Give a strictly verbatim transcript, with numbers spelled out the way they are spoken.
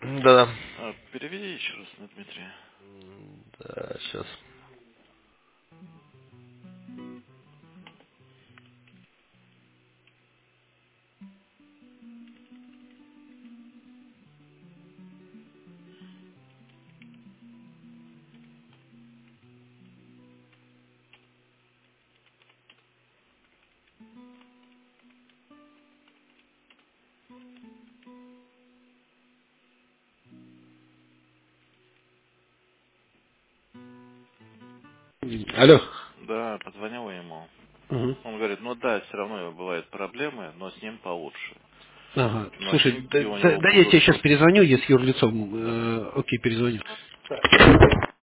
Да. А, переведи еще раз на Дмитрия. Да, сейчас. Алло. Да, позвонил ему. Угу. Он говорит, ну да, все равно бывают проблемы, но с ним получше. Ага. Но Слушай, деньги да, у да- него да я будут тебе сейчас только... перезвоню, я с юрлицом. Э, окей, перезвоню.